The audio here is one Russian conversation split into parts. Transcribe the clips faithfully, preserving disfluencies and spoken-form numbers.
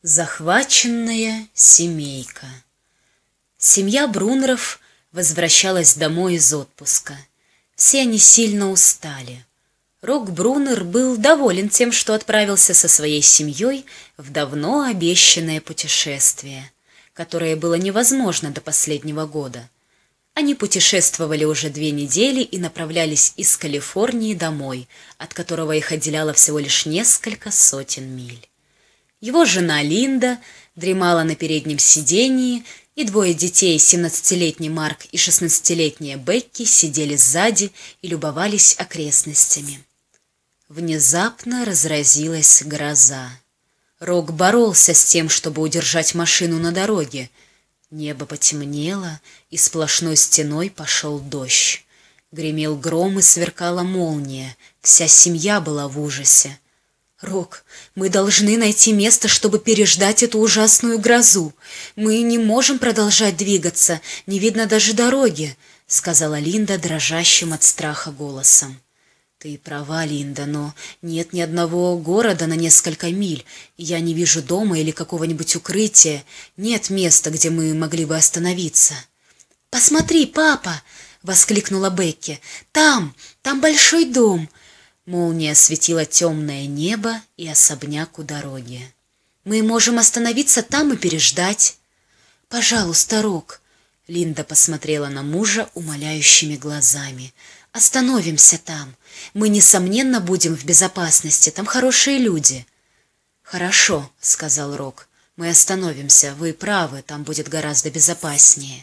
Захваченная семейка. Семья Брунеров возвращалась домой из отпуска. Все они сильно устали. Рок Брунер был доволен тем, что отправился со своей семьей в давно обещанное путешествие, которое было невозможно до последнего года. Они путешествовали уже две недели и направлялись из Калифорнии домой, от которого их отделяло всего лишь несколько сотен миль. Его жена Линда дремала на переднем сидении, и двое детей, семнадцатилетний Марк и шестнадцатилетняя Бекки, сидели сзади и любовались окрестностями. Внезапно разразилась гроза. Рок боролся с тем, чтобы удержать машину на дороге. Небо потемнело, и сплошной стеной пошел дождь. Гремел гром и сверкала молния. Вся семья была в ужасе. «Рок, мы должны найти место, чтобы переждать эту ужасную грозу. Мы не можем продолжать двигаться, не видно даже дороги», — сказала Линда дрожащим от страха голосом. «Ты права, Линда, но нет ни одного города на несколько миль, и я не вижу дома или какого-нибудь укрытия, нет места, где мы могли бы остановиться». «Посмотри, папа!» — воскликнула Бекки. «Там, там большой дом!» Молния осветила темное небо и особняк у дороги. «Мы можем остановиться там и переждать». «Пожалуйста, Рок!» Линда посмотрела на мужа умоляющими глазами. «Остановимся там. Мы, несомненно, будем в безопасности. Там хорошие люди». «Хорошо», — сказал Рок. «Мы остановимся. Вы правы, там будет гораздо безопаснее».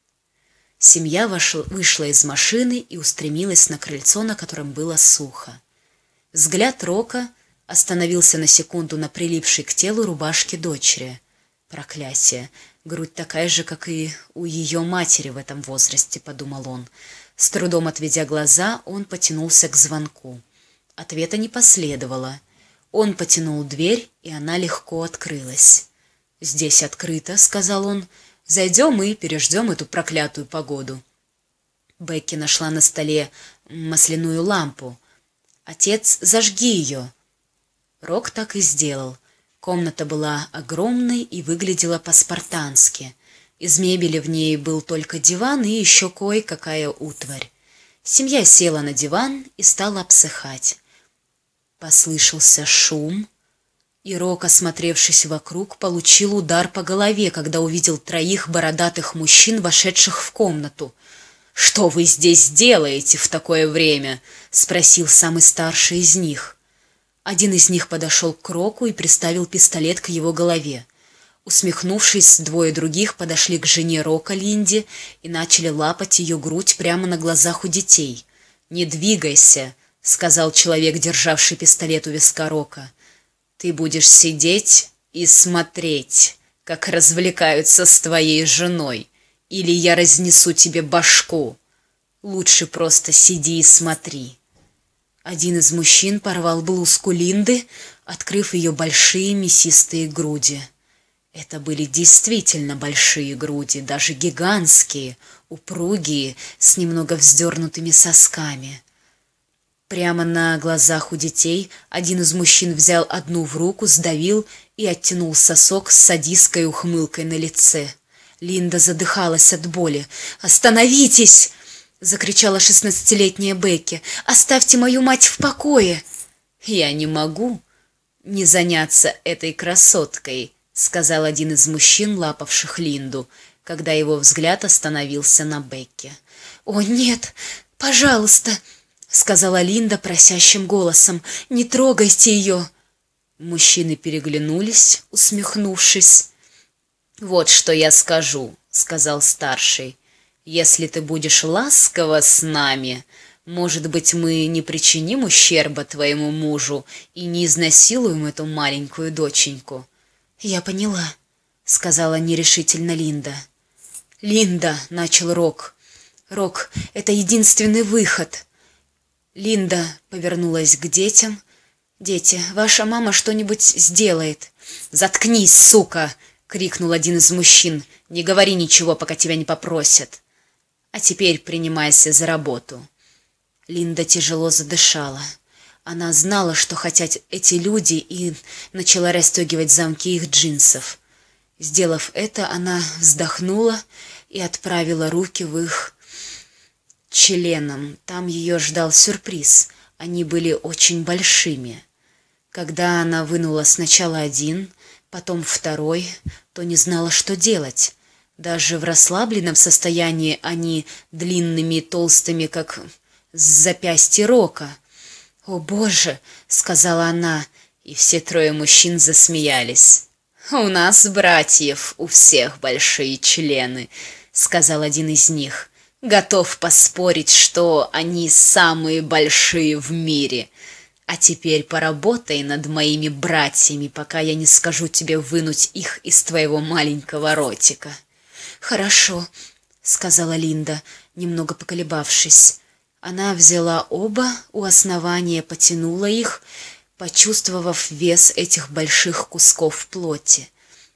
Семья вошла, вышла из машины и устремилась на крыльцо, на котором было сухо. Взгляд Рока остановился на секунду на прилипшей к телу рубашке дочери. «Проклятие! Грудь такая же, как и у ее матери в этом возрасте», — подумал он. С трудом отведя глаза, он потянулся к звонку. Ответа не последовало. Он потянул дверь, и она легко открылась. «Здесь открыто», — сказал он. «Зайдем и переждем эту проклятую погоду». Бекки нашла на столе масляную лампу. «Отец, зажги ее!» Рок так и сделал. Комната была огромной и выглядела по-спартански. Из мебели в ней был только диван и еще кое-какая утварь. Семья села на диван и стала обсыхать. Послышался шум, и Рок, осмотревшись вокруг, получил удар по голове, когда увидел троих бородатых мужчин, вошедших в комнату. «Что вы здесь делаете в такое время?» — спросил самый старший из них. Один из них подошел к Року и приставил пистолет к его голове. Усмехнувшись, двое других подошли к жене Рока, Линде, и начали лапать ее грудь прямо на глазах у детей. «Не двигайся», — сказал человек, державший пистолет у виска Рока. «Ты будешь сидеть и смотреть, как развлекаются с твоей женой, или я разнесу тебе башку. Лучше просто сиди и смотри». Один из мужчин порвал блузку Линды, открыв ее большие мясистые груди. Это были действительно большие груди, даже гигантские, упругие, с немного вздернутыми сосками. Прямо на глазах у детей один из мужчин взял одну в руку, сдавил и оттянул сосок с садистской ухмылкой на лице. Линда задыхалась от боли. «Остановитесь!» — закричала шестнадцатилетняя Бекки. «Оставьте мою мать в покое!» «Я не могу не заняться этой красоткой», — сказал один из мужчин, лапавших Линду, когда его взгляд остановился на Бекке. «О, нет, пожалуйста!» — сказала Линда просящим голосом. «Не трогайте ее!» Мужчины переглянулись, усмехнувшись. «Вот что я скажу», — сказал старший. «Если ты будешь ласково с нами, может быть, мы не причиним ущерба твоему мужу и не изнасилуем эту маленькую доченьку». «Я поняла», — сказала нерешительно Линда. «Линда», — начал Рок. «Рок, это единственный выход». Линда повернулась к детям. «Дети, ваша мама что-нибудь сделает». «Заткнись, сука!» — крикнул один из мужчин. «Не говори ничего, пока тебя не попросят. А теперь принимайся за работу». Линда тяжело задышала. Она знала, что хотят эти люди, и начала расстегивать замки их джинсов. Сделав это, она вздохнула и отправила руки в их членам. Там ее ждал сюрприз. Они были очень большими. Когда она вынула сначала один, потом второй, то не знала, что делать. Даже в расслабленном состоянии они длинными и толстыми, как с запястья Рока. «О, Боже!» — сказала она, и все трое мужчин засмеялись. «У нас, братьев, у всех большие члены», — сказал один из них. «Готов поспорить, что они самые большие в мире. А теперь поработай над моими братьями, пока я не скажу тебе вынуть их из твоего маленького ротика». «Хорошо», — сказала Линда, немного поколебавшись. Она взяла оба у основания, потянула их, почувствовав вес этих больших кусков плоти.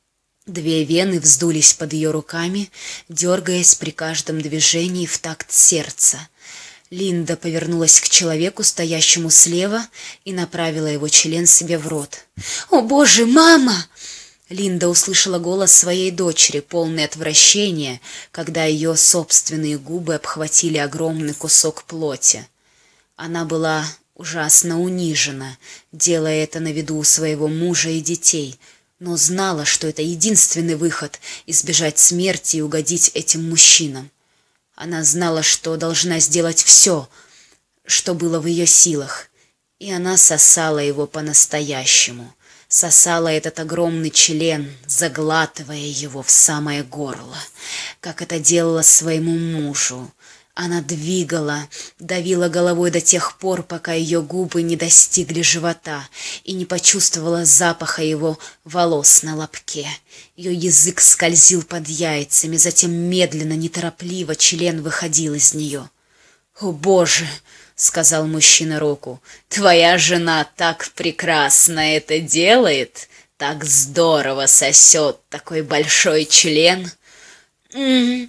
Две вены вздулись под ее руками, дергаясь при каждом движении в такт сердца. Линда повернулась к человеку, стоящему слева, и направила его член себе в рот. «О, Боже, мама!» Линда услышала голос своей дочери, полный отвращения, когда ее собственные губы обхватили огромный кусок плоти. Она была ужасно унижена, делая это на виду у своего мужа и детей, но знала, что это единственный выход — избежать смерти и угодить этим мужчинам. Она знала, что должна сделать все, что было в ее силах, и она сосала его по-настоящему. Сосала этот огромный член, заглатывая его в самое горло, как это делала своему мужу. Она двигала, давила головой до тех пор, пока ее губы не достигли живота и не почувствовала запаха его волос на лобке. Ее язык скользил под яйцами, затем медленно, неторопливо член выходил из нее. «О, Боже!» — сказал мужчина Року. «Твоя жена так прекрасно это делает, так здорово сосет такой большой член!» «М-м-м!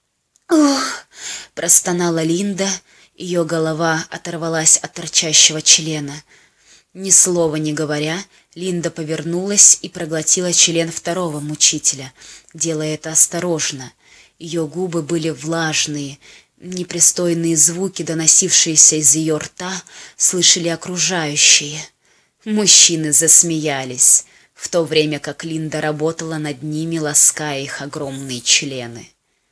Ух!» — простонала Линда, ее голова оторвалась от торчащего члена. Ни слова не говоря, Линда повернулась и проглотила член второго мучителя, делая это осторожно. Ее губы были влажные. Непристойные звуки, доносившиеся из ее рта, слышали окружающие. Мужчины засмеялись, в то время как Линда работала над ними, лаская их огромные члены.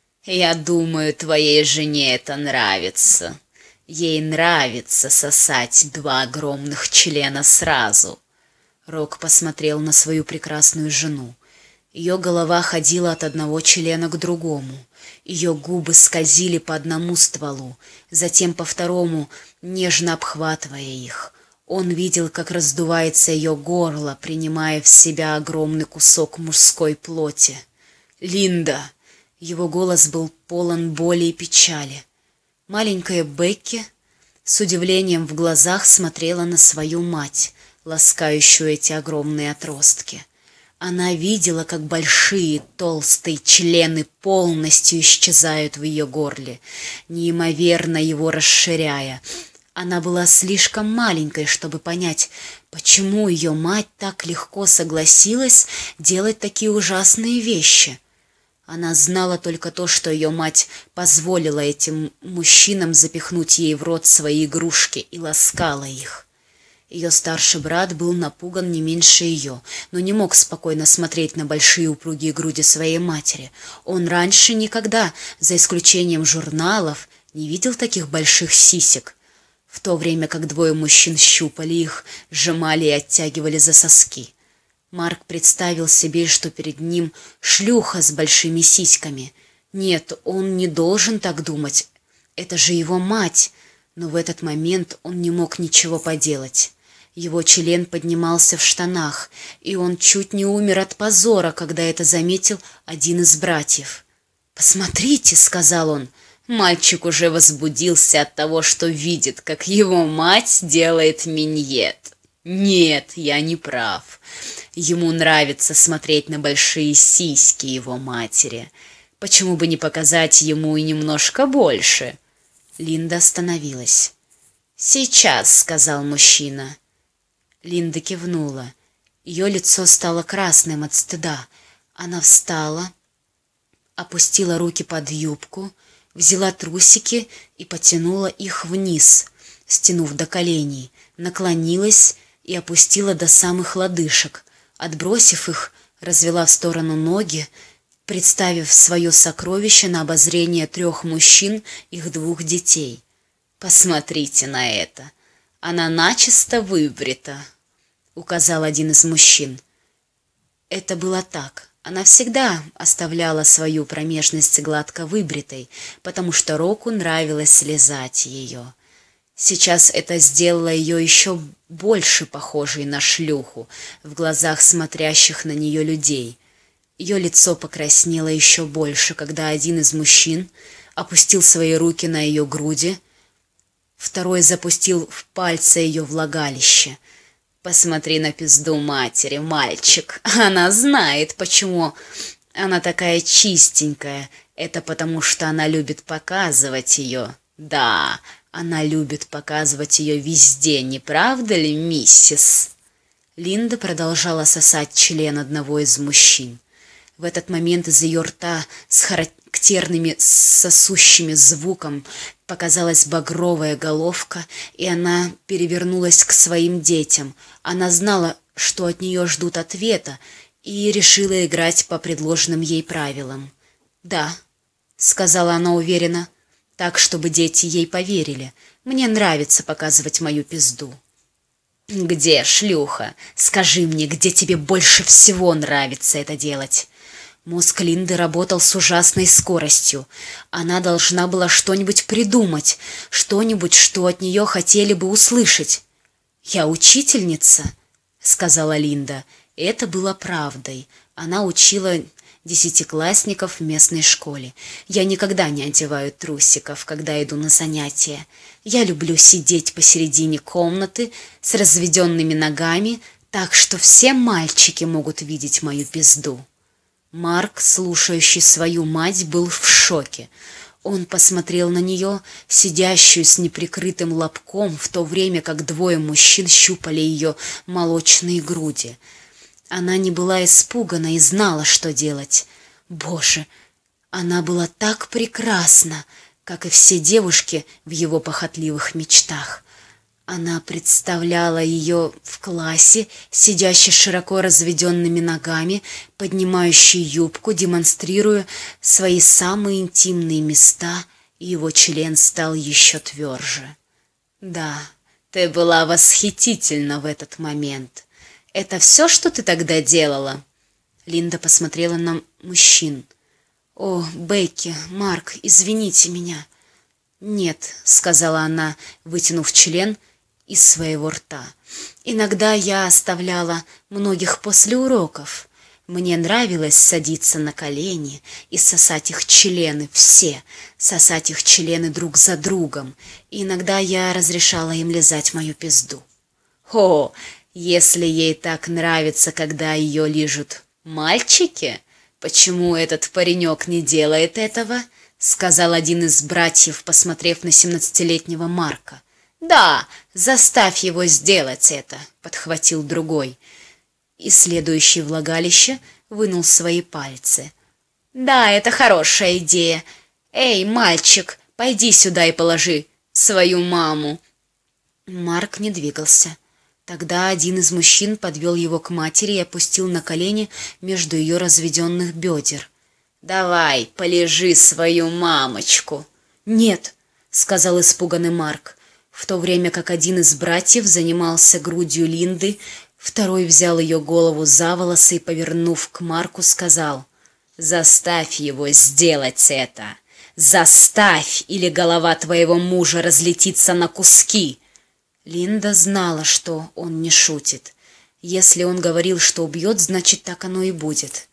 «Я думаю, твоей жене это нравится. Ей нравится сосать два огромных члена сразу». Рок посмотрел на свою прекрасную жену. Ее голова ходила от одного члена к другому. Ее губы скользили по одному стволу, затем по второму, нежно обхватывая их. Он видел, как раздувается ее горло, принимая в себя огромный кусок мужской плоти. «Линда!» Его голос был полон боли и печали. Маленькая Бекки с удивлением в глазах смотрела на свою мать, ласкающую эти огромные отростки. Она видела, как большие толстые члены полностью исчезают в ее горле, неимоверно его расширяя. Она была слишком маленькой, чтобы понять, почему ее мать так легко согласилась делать такие ужасные вещи. Она знала только то, что ее мать позволила этим мужчинам запихнуть ей в рот свои игрушки и ласкала их. Ее старший брат был напуган не меньше ее, но не мог спокойно смотреть на большие упругие груди своей матери. Он раньше никогда, за исключением журналов, не видел таких больших сисек, в то время как двое мужчин щупали их, сжимали и оттягивали за соски. Марк представил себе, что перед ним шлюха с большими сиськами. Нет, он не должен так думать. Это же его мать. Но в этот момент он не мог ничего поделать. Его член поднимался в штанах, и он чуть не умер от позора, когда это заметил один из братьев. «Посмотрите», — сказал он, — мальчик уже возбудился от того, что видит, как его мать делает миньет. Нет, я не прав. Ему нравится смотреть на большие сиськи его матери. Почему бы не показать ему и немножко больше?» Линда остановилась. «Сейчас», — сказал мужчина. Линда кивнула. Ее лицо стало красным от стыда. Она встала, опустила руки под юбку, взяла трусики и потянула их вниз, стянув до коленей, наклонилась и опустила до самых лодыжек. Отбросив их, развела в сторону ноги, представив свое сокровище на обозрение трех мужчин, их двух детей. «Посмотрите на это! Она начисто выбрита!» — указал один из мужчин. Это было так. Она всегда оставляла свою промежность гладко выбритой, потому что Року нравилось слезать ее. Сейчас это сделало ее еще больше похожей на шлюху в глазах смотрящих на нее людей. Ее лицо покраснело еще больше, когда один из мужчин опустил свои руки на ее груди, второй запустил в пальцы ее влагалище. «Посмотри на пизду матери, мальчик. Она знает, почему она такая чистенькая. Это потому, что она любит показывать ее. Да, она любит показывать ее везде, не правда ли, миссис?» Линда продолжала сосать член одного из мужчин. В этот момент из ее рта с характерными сосущими звуком показалась багровая головка, и она перевернулась к своим детям. Она знала, что от нее ждут ответа, и решила играть по предложенным ей правилам. «Да», — сказала она уверенно, так, чтобы дети ей поверили, — «мне нравится показывать мою пизду». «Где, шлюха? Скажи мне, где тебе больше всего нравится это делать?» Мозг Линды работал с ужасной скоростью. Она должна была что-нибудь придумать, что-нибудь, что от нее хотели бы услышать. «Я учительница», — сказала Линда. Это было правдой. Она учила десятиклассников в местной школе. «Я никогда не одеваю трусиков, когда иду на занятия. Я люблю сидеть посередине комнаты с разведенными ногами, так что все мальчики могут видеть мою пизду». Марк, слушающий свою мать, был в шоке. Он посмотрел на нее, сидящую с неприкрытым лобком, в то время как двое мужчин щупали ее молочные груди. Она не была испугана и знала, что делать. Боже, она была так прекрасна, как и все девушки в его похотливых мечтах. Она представляла ее в классе, сидящей широко разведенными ногами, поднимающей юбку, демонстрируя свои самые интимные места, и его член стал еще тверже. «Да, ты была восхитительна в этот момент. Это все, что ты тогда делала?» Линда посмотрела на мужчин. «О, Бекки, Марк, извините меня». «Нет», — сказала она, вытянув член из своего рта. «Иногда я оставляла многих после уроков. Мне нравилось садиться на колени и сосать их члены, все, сосать их члены друг за другом. И иногда я разрешала им лизать мою пизду». «О, если ей так нравится, когда ее лижут мальчики, почему этот паренек не делает этого?» — сказал один из братьев, посмотрев на семнадцатилетнего Марка. «Да, заставь его сделать это», — подхватил другой. Исследующий влагалище вынул свои пальцы. «Да, это хорошая идея. Эй, мальчик, пойди сюда и положи свою маму». Марк не двигался. Тогда один из мужчин подвел его к матери и опустил на колени между ее разведенных бедер. «Давай, полежи свою мамочку». «Нет», — сказал испуганный Марк. В то время как один из братьев занимался грудью Линды, второй взял ее голову за волосы и, повернув к Марку, сказал: «Заставь его сделать это! Заставь, или голова твоего мужа разлетится на куски!» Линда знала, что он не шутит. Если он говорил, что убьет, значит, так оно и будет.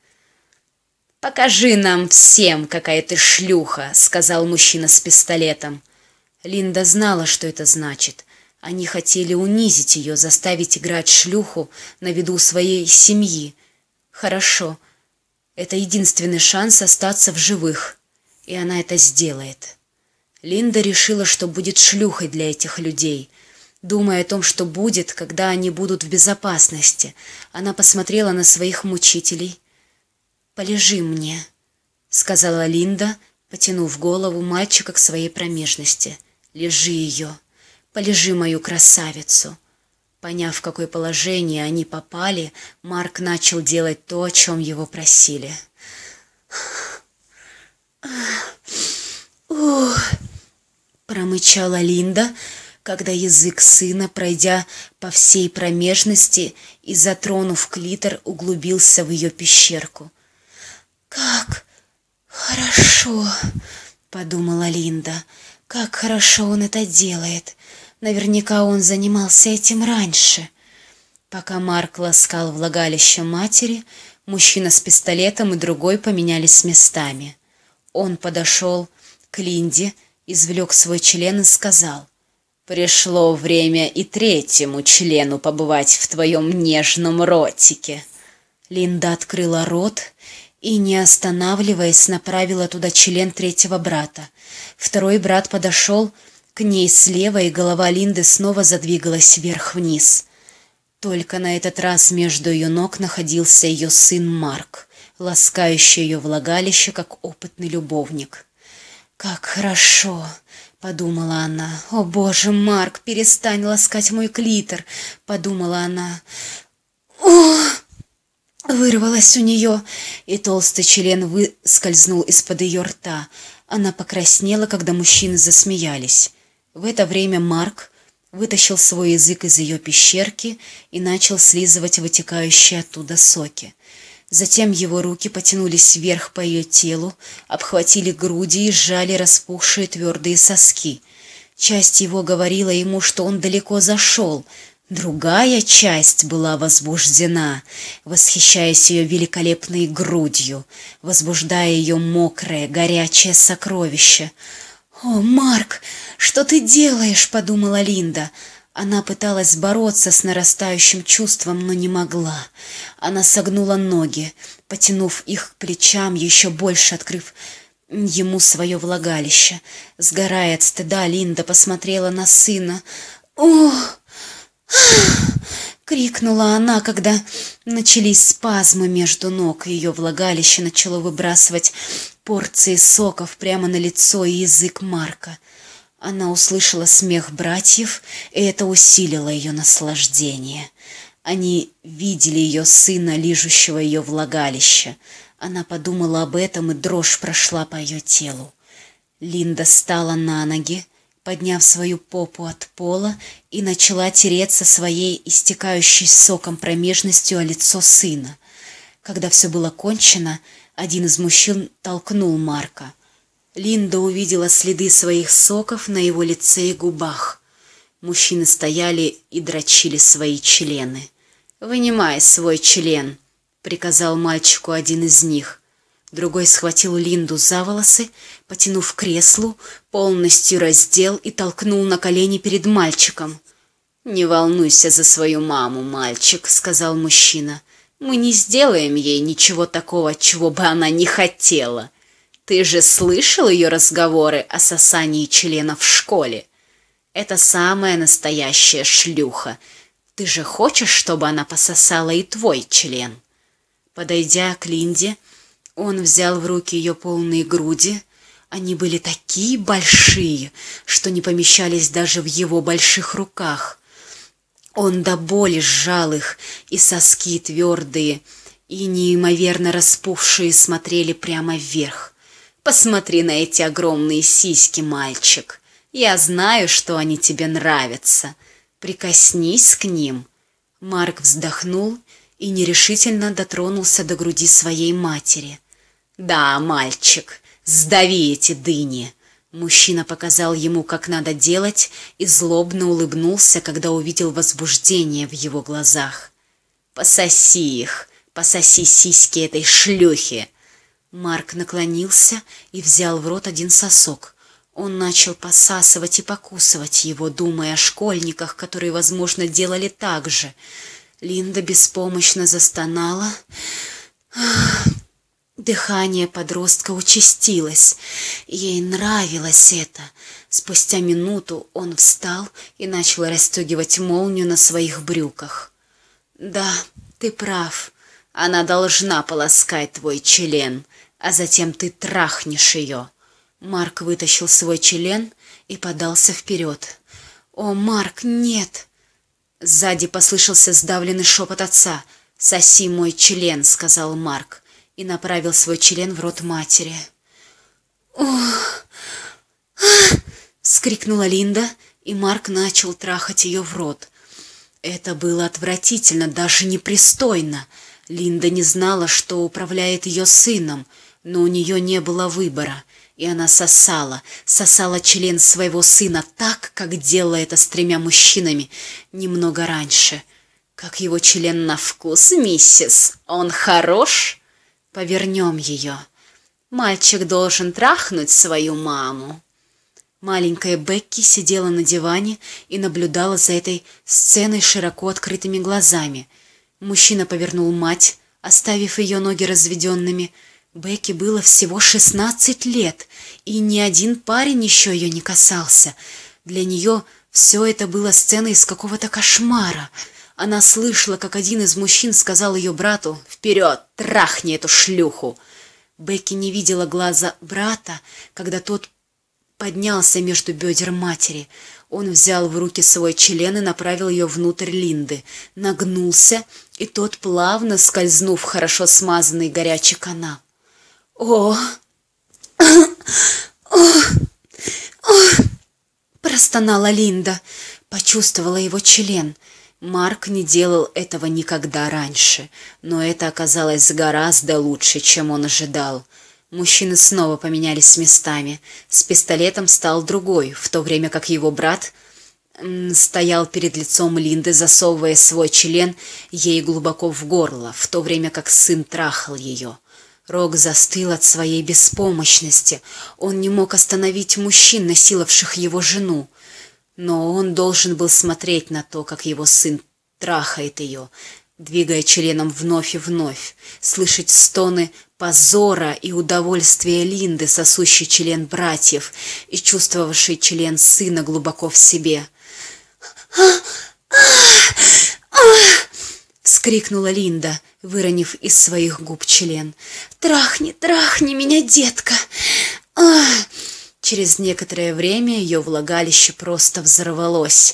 «Покажи нам всем, какая ты шлюха!» — сказал мужчина с пистолетом. Линда знала, что это значит. Они хотели унизить ее, заставить играть шлюху на виду своей семьи. Хорошо. Это единственный шанс остаться в живых. И она это сделает. Линда решила, что будет шлюхой для этих людей. Думая о том, что будет, когда они будут в безопасности, она посмотрела на своих мучителей. «Полежи мне», — сказала Линда, потянув голову мальчика к своей промежности. «Лежи ее, полежи мою красавицу». Поняв, в какое положение они попали, Марк начал делать то, о чем его просили. «Ух!» — промычала Линда, когда язык сына, пройдя по всей промежности и затронув клитор, углубился в ее пещерку. «Как хорошо!» — подумала Линда. «Как хорошо он это делает! Наверняка он занимался этим раньше». Пока Марк ласкал влагалище матери, мужчина с пистолетом и другой поменялись местами. Он подошел к Линде, извлек свой член и сказал: «Пришло время и третьему члену побывать в твоем нежном ротике». Линда открыла рот и, не останавливаясь, направила туда член третьего брата. Второй брат подошел к ней слева, и голова Линды снова задвигалась вверх-вниз. Только на этот раз между ее ног находился ее сын Марк, ласкающий ее влагалище, как опытный любовник. «Как хорошо!» — подумала она. «О, Боже, Марк, перестань ласкать мой клитор!» — подумала она. «О!» — вырвалось у нее, и толстый член выскользнул из-под ее рта. Она покраснела, когда мужчины засмеялись. В это время Марк вытащил свой язык из ее пещерки и начал слизывать вытекающие оттуда соки. Затем его руки потянулись вверх по ее телу, обхватили груди и сжали распухшие твердые соски. Часть его говорила ему, что он далеко зашел. Другая часть была возбуждена, восхищаясь ее великолепной грудью, возбуждая ее мокрое, горячее сокровище. «О, Марк, что ты делаешь?» — подумала Линда. Она пыталась бороться с нарастающим чувством, но не могла. Она согнула ноги, потянув их к плечам, еще больше открыв ему свое влагалище. Сгорая от стыда, Линда посмотрела на сына. «Ох!» — крикнула она, когда начались спазмы между ног, и ее влагалище начало выбрасывать порции соков прямо на лицо и язык Марка. Она услышала смех братьев, и это усилило ее наслаждение. Они видели ее сына, лижущего ее влагалище. Она подумала об этом, и дрожь прошла по ее телу. Линда встала на ноги, подняв свою попу от пола, и начала тереться своей истекающей соком промежностью о лицо сына. Когда все было кончено, один из мужчин толкнул Марка. Линда увидела следы своих соков на его лице и губах. Мужчины стояли и дрочили свои члены. «Вынимай свой член», — приказал мальчику один из них. Другой схватил Линду за волосы, потянув к креслу, полностью раздел и толкнул на колени перед мальчиком. «Не волнуйся за свою маму, мальчик», — сказал мужчина. «Мы не сделаем ей ничего такого, чего бы она не хотела. Ты же слышал ее разговоры о сосании членов в школе? Это самая настоящая шлюха. Ты же хочешь, чтобы она пососала и твой член?» Подойдя к Линде, он взял в руки ее полные груди. Они были такие большие, что не помещались даже в его больших руках. Он до боли сжал их, и соски твердые и неимоверно распухшие смотрели прямо вверх. «Посмотри на эти огромные сиськи, мальчик. Я знаю, что они тебе нравятся. Прикоснись к ним». Марк вздохнул и нерешительно дотронулся до груди своей матери. «Да, мальчик, сдави эти дыни». Мужчина показал ему, как надо делать, и злобно улыбнулся, когда увидел возбуждение в его глазах. «Пососи их, пососи сиськи этой шлюхи». Марк наклонился и взял в рот один сосок. Он начал посасывать и покусывать его, думая о школьниках, которые, возможно, делали так же. Линда беспомощно застонала. Дыхание подростка участилось. Ей нравилось это. Спустя минуту он встал и начал расстегивать молнию на своих брюках. «Да, ты прав. Она должна полоскать твой член, а затем ты трахнешь ее». Марк вытащил свой член и подался вперед. «О, Марк, нет!» Сзади послышался сдавленный шепот отца. «Соси мой член», — сказал Марк, и направил свой член в рот матери. «Ох!» — вскрикнула Линда, и Марк начал трахать ее в рот. Это было отвратительно, даже непристойно. Линда не знала, что управляет ее сыном, но у нее не было выбора, и она сосала, сосала член своего сына так, как делала это с тремя мужчинами немного раньше. «Как его член на вкус, миссис? Он хорош?» «Повернем ее. Мальчик должен трахнуть свою маму». Маленькая Бекки сидела на диване и наблюдала за этой сценой широко открытыми глазами. Мужчина повернул мать, оставив ее ноги разведенными. Бекки было всего шестнадцать лет, и ни один парень еще ее не касался. Для нее все это было сценой из какого-то кошмара. Она слышала, как один из мужчин сказал ее брату: «Вперед, трахни эту шлюху!» Бекки не видела глаза брата, когда тот поднялся между бедер матери. Он взял в руки свой член и направил ее внутрь Линды, нагнулся, и тот, плавно скользнув в хорошо смазанный горячий канал. «О! О! О!» простонала Линда, почувствовала его член. Марк не делал этого никогда раньше, но это оказалось гораздо лучше, чем он ожидал. Мужчины снова поменялись местами. С пистолетом стал другой, в то время как его брат м, стоял перед лицом Линды, засовывая свой член ей глубоко в горло, в то время как сын трахал ее. Рок застыл от своей беспомощности. Он не мог остановить мужчин, насиловавших его жену. Но он должен был смотреть на то, как его сын трахает ее, двигая членом вновь и вновь, слышать стоны позора и удовольствия Линды, сосущий член братьев и чувствовавший член сына глубоко в себе. Вскрикнула Линда, выронив из своих губ член. «Трахни, трахни меня, детка!» Через некоторое время ее влагалище просто взорвалось.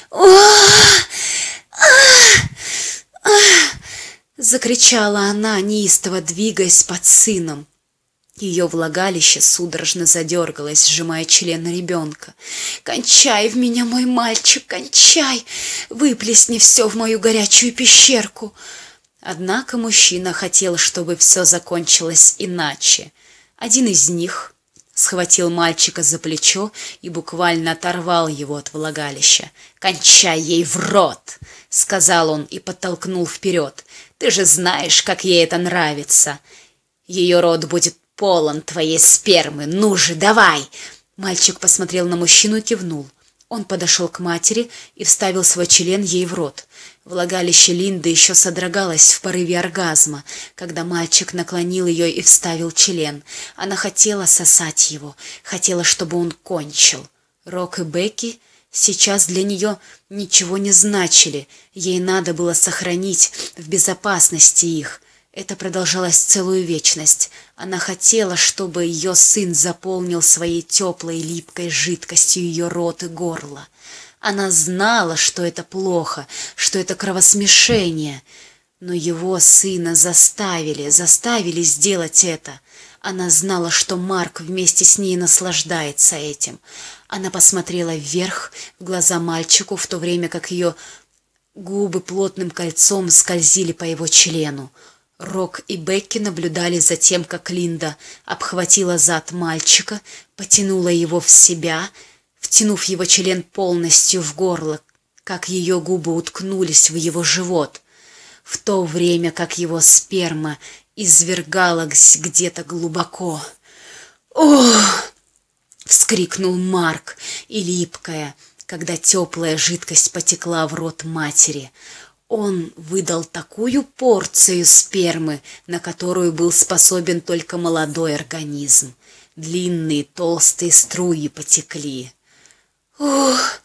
Закричала она, неистово двигаясь под сыном. Ее влагалище судорожно задергалось, сжимая член ребенка. «Кончай в меня, мой мальчик, кончай! Выплесни все в мою горячую пещерку!» Однако мужчина хотел, чтобы все закончилось иначе. Один из них схватил мальчика за плечо и буквально оторвал его от влагалища. «Кончай ей в рот!» — сказал он и подтолкнул вперед. «Ты же знаешь, как ей это нравится. Ее рот будет полон твоей спермы. Ну же, давай!» Мальчик посмотрел на мужчину и кивнул. Он подошел к матери и вставил свой член ей в рот. Влагалище Линды еще содрогалось в порыве оргазма, когда мальчик наклонил ее и вставил член. Она хотела сосать его, хотела, чтобы он кончил. Рок и Бекки сейчас для нее ничего не значили. Ей надо было сохранить в безопасности их. Это продолжалось целую вечность. Она хотела, чтобы ее сын заполнил своей теплой липкой жидкостью ее рот и горло. Она знала, что это плохо, что это кровосмешение. Но его сына заставили, заставили сделать это. Она знала, что Марк вместе с ней наслаждается этим. Она посмотрела вверх, в глаза мальчику, в то время как ее губы плотным кольцом скользили по его члену. Рок и Бекки наблюдали за тем, как Линда обхватила зад мальчика, потянула его в себя, втянув его член полностью в горло, как ее губы уткнулись в его живот, в то время как его сперма извергалась где-то глубоко. «Ох!» — вскрикнул Марк, и липкая, когда теплая жидкость потекла в рот матери. Он выдал такую порцию спермы, на которую был способен только молодой организм. Длинные толстые струи потекли. «Ох!»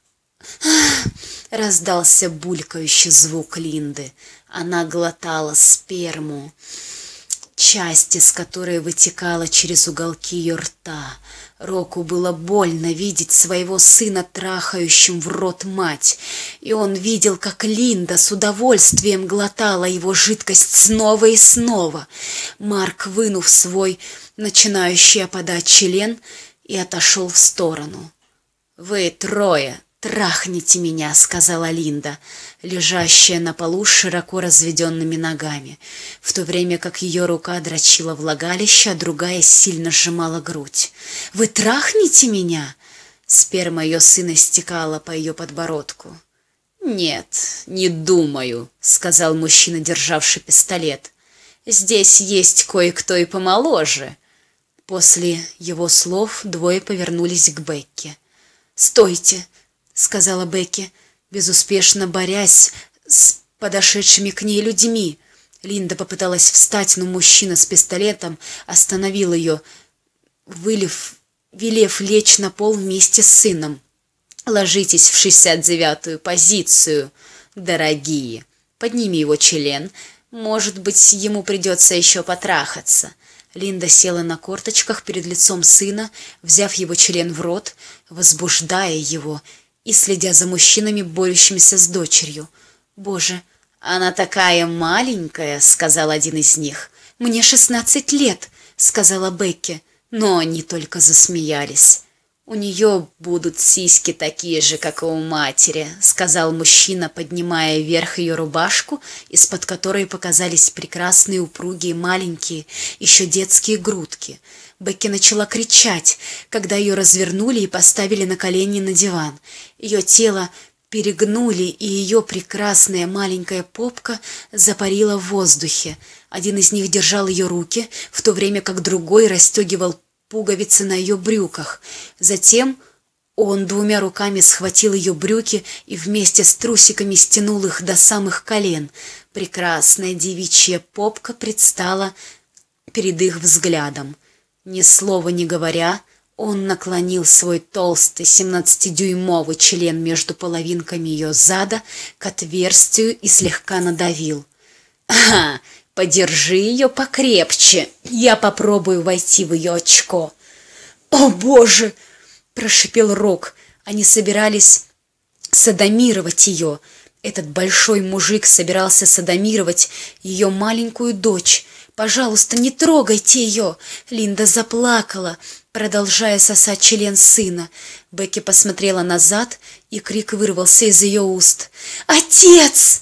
— раздался булькающий звук Линды. Она глотала сперму, часть из которой вытекала через уголки ее рта. Року было больно видеть своего сына трахающим в рот мать, и он видел, как Линда с удовольствием глотала его жидкость снова и снова. Марк, вынув свой начинающий опадать член, и отошел в сторону. «Вы трое трахните меня», — сказала Линда, лежащая на полу с широко разведенными ногами, в то время как ее рука дрочила влагалище, а другая сильно сжимала грудь. «Вы трахните меня?» Сперма ее сына стекала по ее подбородку. «Нет, не думаю», — сказал мужчина, державший пистолет. «Здесь есть кое-кто и помоложе». После его слов двое повернулись к Бекке. «Стойте!» — сказала Бекки, безуспешно борясь с подошедшими к ней людьми. Линда попыталась встать, но мужчина с пистолетом остановил ее, вылив, велев лечь на пол вместе с сыном. «Ложитесь в шестьдесят девятую позицию, дорогие. Подними его член. Может быть, ему придется еще потрахаться». Линда села на корточках перед лицом сына, взяв его член в рот, возбуждая его и следя за мужчинами, борющимися с дочерью. «Боже, она такая маленькая», — сказал один из них. «Мне шестнадцать лет», — сказала Бекки, но они только засмеялись. «У нее будут сиськи такие же, как и у матери», — сказал мужчина, поднимая вверх ее рубашку, из-под которой показались прекрасные упругие маленькие, еще детские грудки. Бекки начала кричать, когда ее развернули и поставили на колени на диван. Ее тело перегнули, и ее прекрасная маленькая попка запарила в воздухе. Один из них держал ее руки, в то время как другой расстегивал пуговицы на ее брюках. Затем он двумя руками схватил ее брюки и вместе с трусиками стянул их до самых колен. Прекрасная девичья попка предстала перед их взглядом. Ни слова не говоря, он наклонил свой толстый семнадцатидюймовый член между половинками ее зада к отверстию и слегка надавил. «Ага! Подержи ее покрепче, я попробую войти в ее очко». «О, Боже!» – прошипел Рок. Они собирались содомировать ее. Этот большой мужик собирался содомировать ее маленькую дочь. «Пожалуйста, не трогайте ее!» Линда заплакала, продолжая сосать член сына. Бекки посмотрела назад, и крик вырвался из ее уст. «Отец!»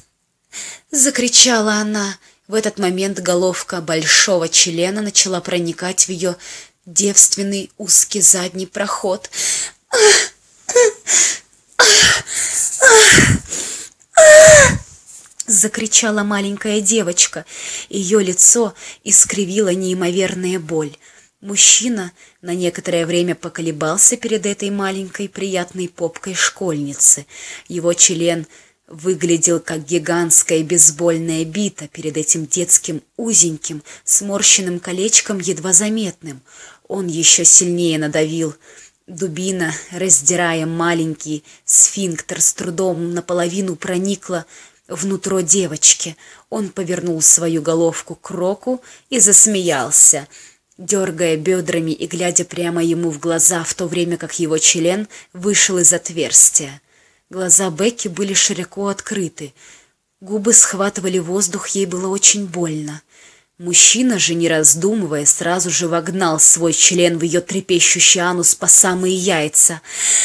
– закричала она. В этот момент головка большого члена начала проникать в ее девственный узкий задний проход. Закричала маленькая девочка. Ее лицо искривила неимоверная боль. Мужчина на некоторое время поколебался перед этой маленькой приятной попкой школьницы. Его член выглядел как гигантская бейсбольная бита перед этим детским узеньким сморщенным колечком, едва заметным. Он еще сильнее надавил. Дубина, раздирая маленький сфинктер, с трудом наполовину проникла внутрь девочки. Он повернул свою головку к Року и засмеялся, дергая бедрами и глядя прямо ему в глаза, в то время как его член вышел из отверстия. Глаза Бекки были широко открыты. Губы схватывали воздух, ей было очень больно. Мужчина же, не раздумывая, сразу же вогнал свой член в ее трепещущий анус по самые яйца.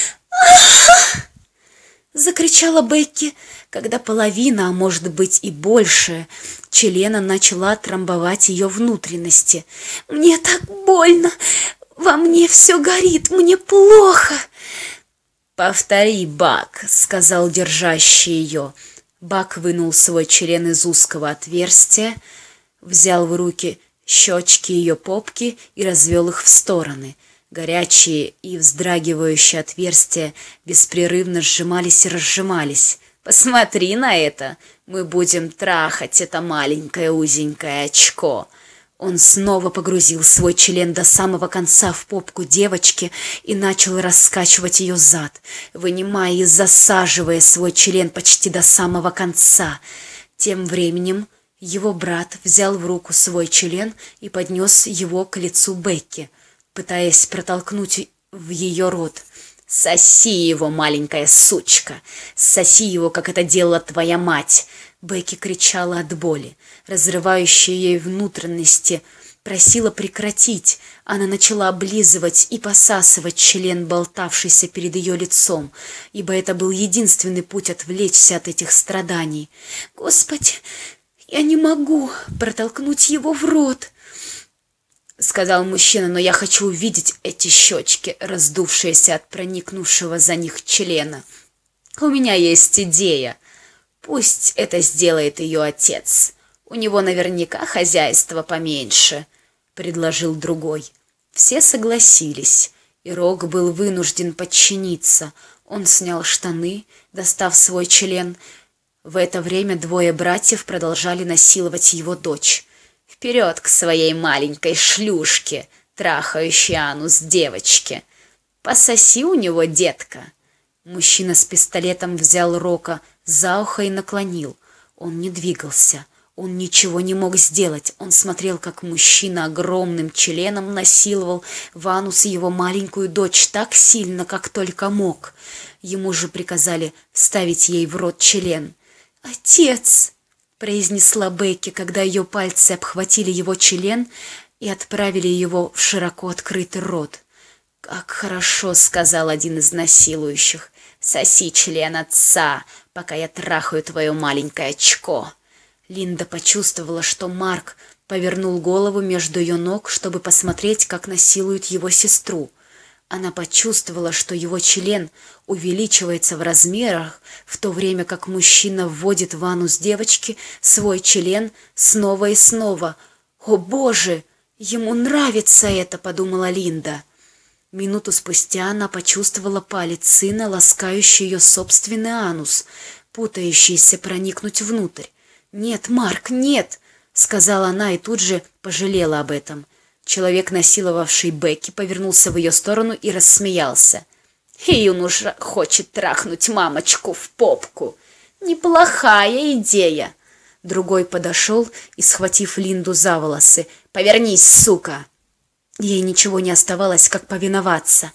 Закричала Бекки, когда половина, а может быть и больше, члена начала тромбовать ее внутренности. «Мне так больно! Во мне все горит! Мне плохо!» «Повтори, Бак», — сказал держащий ее. Бак вынул свой член из узкого отверстия, взял в руки щечки ее попки и развел их в стороны. Горячие и вздрагивающие отверстия беспрерывно сжимались и разжимались. Посмотри на это, мы будем трахать это маленькое узенькое очко». Он снова погрузил свой член до самого конца в попку девочки и начал раскачивать ее зад, вынимая и засаживая свой член почти до самого конца. Тем временем его брат взял в руку свой член и поднес его к лицу Бекки, пытаясь протолкнуть в ее рот. «Соси его, маленькая сучка! Соси его, как это делала твоя мать!» Бекки кричала от боли. Разрывающая ей внутренности просила прекратить. Она начала облизывать и посасывать член, болтавшийся перед ее лицом, ибо это был единственный путь отвлечься от этих страданий. «Господи, я не могу протолкнуть его в рот!» — сказал мужчина, «но я хочу увидеть эти щечки, раздувшиеся от проникнувшего за них члена. У меня есть идея. Пусть это сделает ее отец. У него наверняка хозяйство поменьше», — предложил другой. Все согласились, и Рок был вынужден подчиниться. Он снял штаны, достав свой член. В это время двое братьев продолжали насиловать его дочь. «Вперед к своей маленькой шлюшке, трахающей анус девочки! Пососи у него, детка!» Мужчина с пистолетом взял Рока за ухо и наклонил. Он не двигался, он ничего не мог сделать. Он смотрел, как мужчина огромным членом насиловал в анус его маленькую дочь так сильно, как только мог. Ему же приказали вставить ей в рот член. «Отец!» — произнесла Бекки, когда ее пальцы обхватили его член и отправили его в широко открытый рот. «Как хорошо!» — сказал один из насилующих. «Соси член отца, пока я трахаю твое маленькое очко». Линда почувствовала, что Марк повернул голову между ее ног, чтобы посмотреть, как насилуют его сестру. Она почувствовала, что его член увеличивается в размерах, в то время как мужчина вводит в анус девочки свой член снова и снова. «О, Боже! Ему нравится это!» — подумала Линда. Минуту спустя она почувствовала палец сына, ласкающий ее собственный анус, путающийся проникнуть внутрь. «Нет, Марк, нет!» — сказала она и тут же пожалела об этом. Человек, насиловавший Бекки, повернулся в ее сторону и рассмеялся. «И он уже хочет трахнуть мамочку в попку. Неплохая идея!» Другой подошел и, схватив Линду за волосы: «Повернись, сука!» Ей ничего не оставалось, как повиноваться.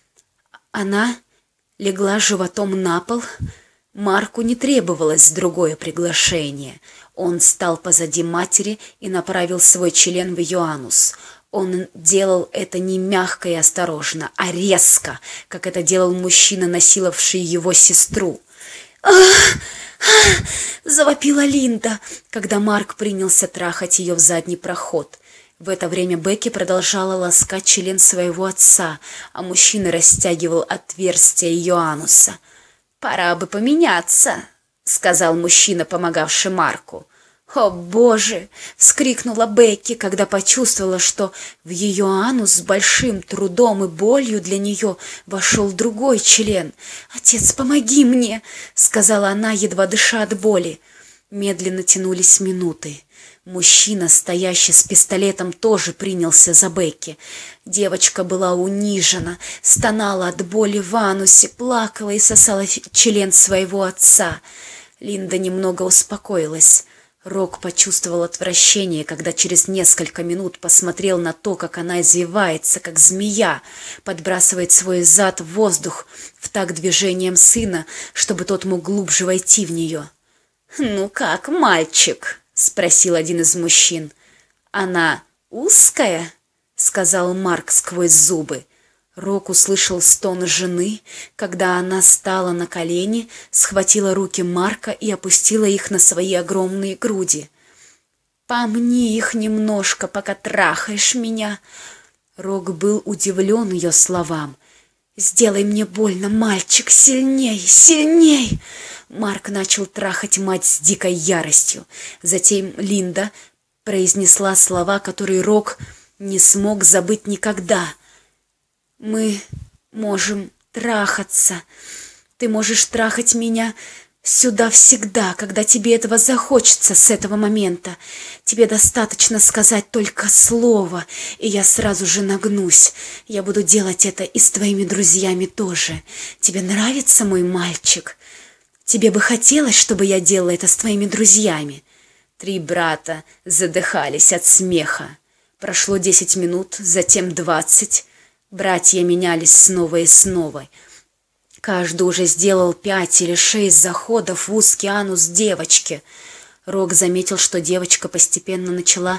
Она легла животом на пол. Марку не требовалось другое приглашение. Он стал позади матери и направил свой член в ее анус. Он делал это не мягко и осторожно, а резко, как это делал мужчина, насиловавший его сестру. «Ах! Ах!» — завопила Линда, когда Марк принялся трахать ее в задний проход. В это время Бекки продолжала ласкать член своего отца, а мужчина растягивал отверстие ее ануса. «Пора бы поменяться», — сказал мужчина, помогавший Марку. «О, Боже!» — вскрикнула Бекки, когда почувствовала, что в ее анус с большим трудом и болью для нее вошел другой член. «Отец, помоги мне!» — сказала она, едва дыша от боли. Медленно тянулись минуты. Мужчина, стоящий с пистолетом, тоже принялся за Бекки. Девочка была унижена, стонала от боли в анусе, плакала и сосала член своего отца. Линда немного успокоилась. Рок почувствовал отвращение, когда через несколько минут посмотрел на то, как она извивается, как змея, подбрасывает свой зад в воздух в такт движением сына, чтобы тот мог глубже войти в нее. «Ну как, мальчик?» — спросил один из мужчин. «Она узкая?» — сказал Марк сквозь зубы. Рок услышал стон жены, когда она стала на колени, схватила руки Марка и опустила их на свои огромные груди. «Помни их немножко, пока трахаешь меня». Рок был удивлен ее словам. «Сделай мне больно, мальчик, сильней, сильней!» Марк начал трахать мать с дикой яростью. Затем Линда произнесла слова, которые Рок не смог забыть никогда. «Мы можем трахаться. Ты можешь трахать меня сюда всегда, когда тебе этого захочется с этого момента. Тебе достаточно сказать только слово, и я сразу же нагнусь. Я буду делать это и с твоими друзьями тоже. Тебе нравится мой мальчик? Тебе бы хотелось, чтобы я делала это с твоими друзьями?» Три брата задыхались от смеха. Прошло десять минут, затем двадцать. Братья менялись снова и снова. Каждый уже сделал пять или шесть заходов в узкий анус девочки. Рок заметил, что девочка постепенно начала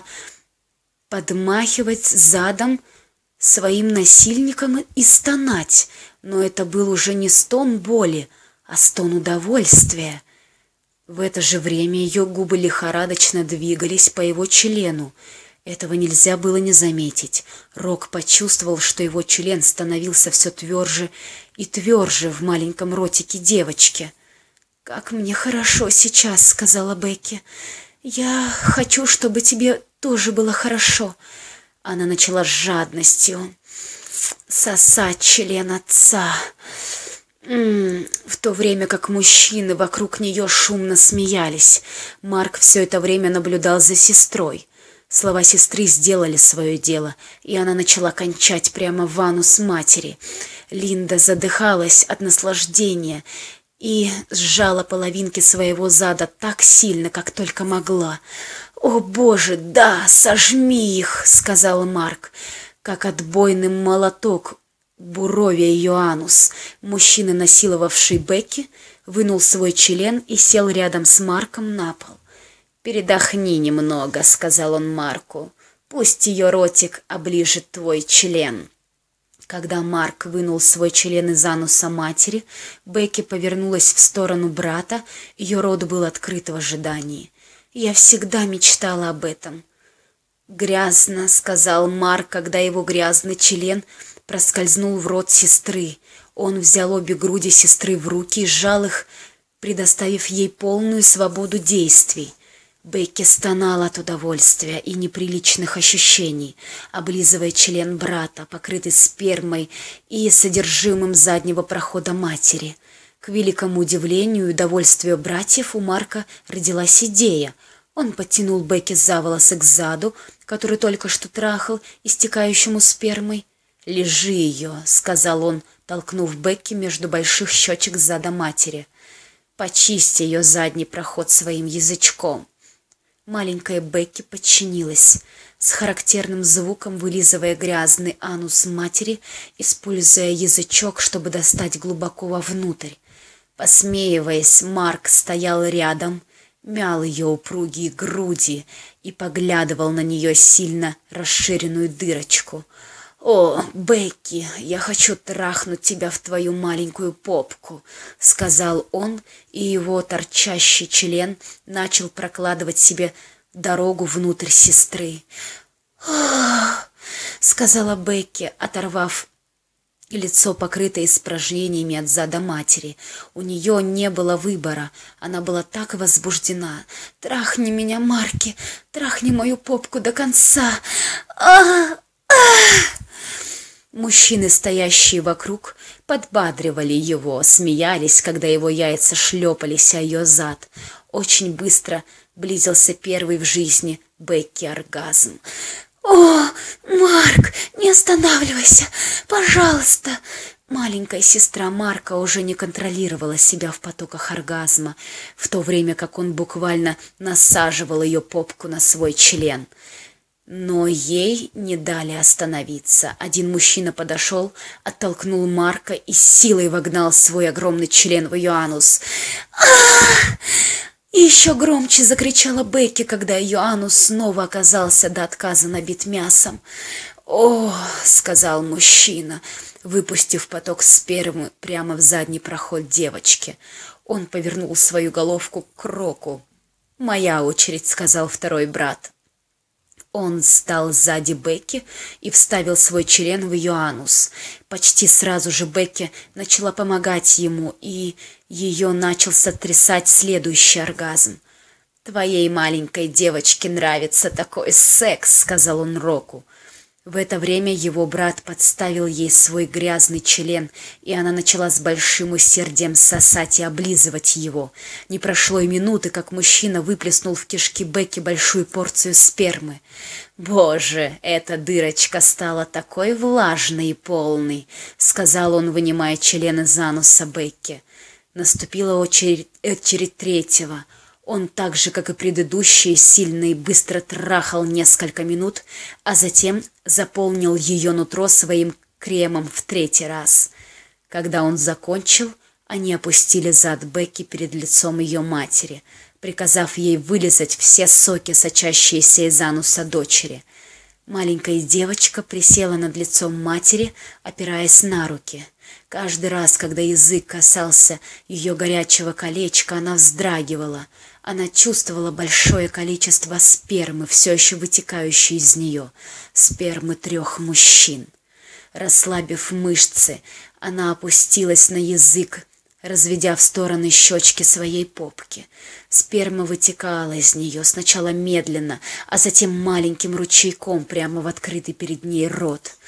подмахивать задом своим насильникам и стонать, но это был уже не стон боли, а стон удовольствия. В это же время ее губы лихорадочно двигались по его члену. Этого нельзя было не заметить. Рок почувствовал, что его член становился все тверже и тверже в маленьком ротике девочки. «Как мне хорошо сейчас», — сказала Бекки. «Я хочу, чтобы тебе тоже было хорошо». Она начала с жадностью сосать член отца, М-м, в то время как мужчины вокруг нее шумно смеялись. Марк все это время наблюдал за сестрой. Слова сестры сделали свое дело, и она начала кончать прямо в анус матери. Линда задыхалась от наслаждения и сжала половинки своего зада так сильно, как только могла. «О, Боже, да, сожми их!» — сказал Марк, как отбойный молоток, буровя ее анус. Мужчина, насиловавший Бекки, вынул свой член и сел рядом с Марком на пол. «Передохни немного», — сказал он Марку. «Пусть ее ротик оближет твой член». Когда Марк вынул свой член из ануса матери, Бекки повернулась в сторону брата, ее рот был открыт в ожидании. «Я всегда мечтала об этом». «Грязно», — сказал Марк, когда его грязный член проскользнул в рот сестры. Он взял обе груди сестры в руки и сжал их, предоставив ей полную свободу действий. Бекки стонала от удовольствия и неприличных ощущений, облизывая член брата, покрытый спермой и содержимым заднего прохода матери. К великому удивлению и удовольствию братьев у Марка родилась идея. Он подтянул Бекки за волосы к заду, который только что трахал, истекающему спермой. «Лежи ее», — сказал он, толкнув Бекки между больших щечек зада матери. «Почисти ее задний проход своим язычком». Маленькая Бекки подчинилась, с характерным звуком вылизывая грязный анус матери, используя язычок, чтобы достать глубоко вовнутрь. Посмеиваясь, Марк стоял рядом, мял ее упругие груди и поглядывал на нее сильно расширенную дырочку. «О, Бекки, я хочу трахнуть тебя в твою маленькую попку», — сказал он, и его торчащий член начал прокладывать себе дорогу внутрь сестры. «Ах!» — сказала Бекки, оторвав лицо, покрытое испражнениями от зада матери. У нее не было выбора, она была так возбуждена. «Трахни меня, Марки, трахни мою попку до конца! Ах! Ах!» Мужчины, стоящие вокруг, подбадривали его, смеялись, когда его яйца шлепались о ее зад. Очень быстро близился первый в жизни Бекки оргазм. «О, Марк, не останавливайся, пожалуйста!» Маленькая сестра Марка уже не контролировала себя в потоках оргазма, в то время как он буквально насаживал ее попку на свой член. Но ей не дали остановиться. Один мужчина подошел, оттолкнул Марка и с силой вогнал свой огромный член в ее анус. «Ах!» И еще громче закричала Бекки, когда ее анус снова оказался до отказа набит мясом. «О!» — сказал мужчина, выпустив поток спермы прямо в задний проход девочки. Он повернул свою головку к Року. «Моя очередь», — сказал второй брат. Он встал сзади Бекки и вставил свой член в ее анус. Почти сразу же Бекки начала помогать ему, и ее начал сотрясать следующий оргазм. «Твоей маленькой девочке нравится такой секс», — сказал он Року. В это время его брат подставил ей свой грязный член, и она начала с большим усердием сосать и облизывать его. Не прошло и минуты, как мужчина выплеснул в кишки Бекки большую порцию спермы. «Боже, эта дырочка стала такой влажной и полной», — сказал он, вынимая член из ануса Бекки. Наступила очередь, очередь третьего. Он так же, как и предыдущие, сильно и быстро трахал несколько минут, а затем заполнил ее нутро своим кремом в третий раз. Когда он закончил, они опустили зад Бекки перед лицом ее матери, приказав ей вылизать все соки, сочащиеся из ануса дочери. Маленькая девочка присела над лицом матери, опираясь на руки. Каждый раз, когда язык касался ее горячего колечка, она вздрагивала. Она чувствовала большое количество спермы, все еще вытекающей из нее, спермы трех мужчин. Расслабив мышцы, она опустилась на язык, разведя в стороны щечки своей попки. Сперма вытекала из нее сначала медленно, а затем маленьким ручейком прямо в открытый перед ней рот.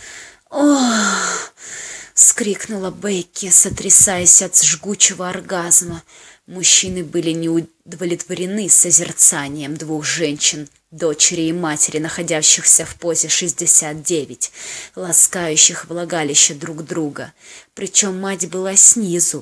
«Ох!» — вскрикнула Бекки, сотрясаясь от жгучего оргазма. Мужчины были неудовлетворены созерцанием двух женщин, дочери и матери, находящихся в позе шестьдесят девять, ласкающих влагалище друг друга. Причем мать была снизу.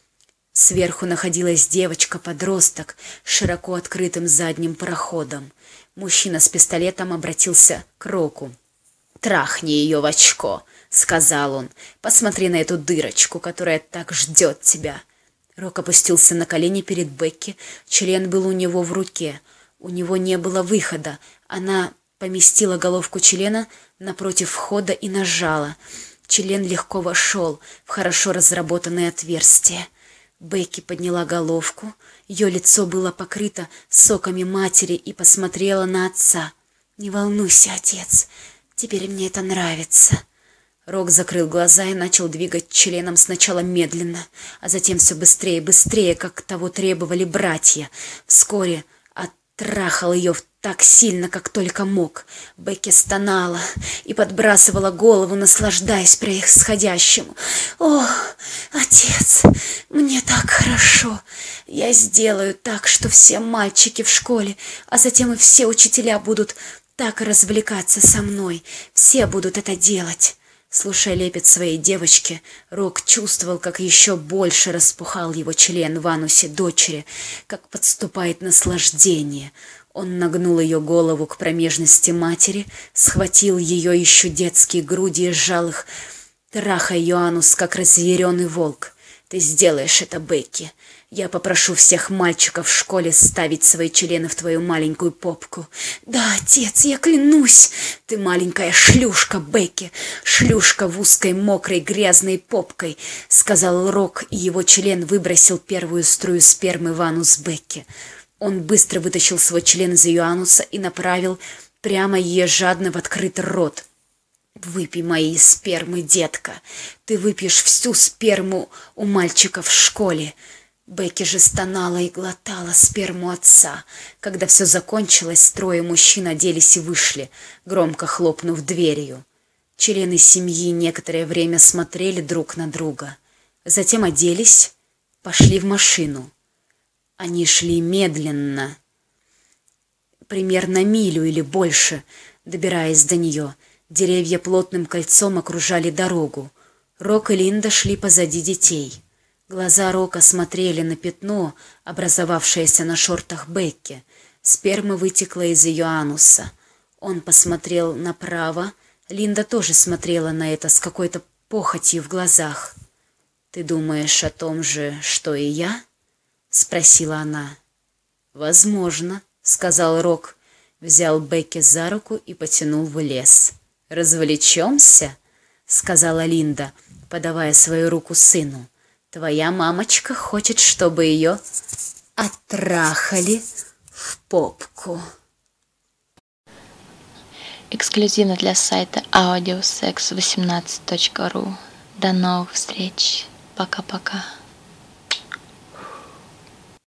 Сверху находилась девочка-подросток с широко открытым задним проходом. Мужчина с пистолетом обратился к Року. «Трахни ее в очко», — сказал он. «Посмотри на эту дырочку, которая так ждет тебя». Рок опустился на колени перед Бекки. Член был у него в руке. У него не было выхода. Она поместила головку члена напротив входа и нажала. Член легко вошел в хорошо разработанное отверстие. Бекки подняла головку. Ее лицо было покрыто соками матери и посмотрела на отца. «Не волнуйся, отец. Теперь мне это нравится». Рок закрыл глаза и начал двигать членом сначала медленно, а затем все быстрее и быстрее, как того требовали братья. Вскоре оттрахал ее так сильно, как только мог. Бекки стонала и подбрасывала голову, наслаждаясь происходящим. «О, отец, мне так хорошо! Я сделаю так, что все мальчики в школе, а затем и все учителя будут так развлекаться со мной. Все будут это делать». Слушая лепет своей девочки, Рок чувствовал, как еще больше распухал его член в анусе дочери, как подступает наслаждение. Он нагнул ее голову к промежности матери, схватил ее еще детские груди и сжал их, трахая ее анус, как разъяренный волк. «Ты сделаешь это, Бекки. Я попрошу всех мальчиков в школе ставить свои члены в твою маленькую попку». «Да, отец, я клянусь. Ты маленькая шлюшка, Бекки, шлюшка в узкой, мокрой, грязной попкой», — сказал Рок, и его член выбросил первую струю спермы в анус Бекки. Он быстро вытащил свой член из ее ануса и направил прямо ее жадно в открытый рот. «Выпей мои спермы, детка. Ты выпьешь всю сперму у мальчиков в школе». Бекки же стонала и глотала сперму отца. Когда все закончилось, трое мужчин оделись и вышли, громко хлопнув дверью. Члены семьи некоторое время смотрели друг на друга. Затем оделись, пошли в машину. Они шли медленно, примерно милю или больше, добираясь до нее. Деревья плотным кольцом окружали дорогу. Рок и Линда шли позади детей. Глаза Рока смотрели на пятно, образовавшееся на шортах Бекки. Сперма вытекла из ее ануса. Он посмотрел направо. Линда тоже смотрела на это с какой-то похотью в глазах. «Ты думаешь о том же, что и я?» — спросила она. «Возможно», — сказал Рок, взял Бекки за руку и потянул в лес. «Развлечемся?» — сказала Линда, подавая свою руку сыну. «Твоя мамочка хочет, чтобы ее оттрахали в попку». Эксклюзивно для сайта аудиосекс восемнадцать точка ру. До новых встреч. Пока-пока.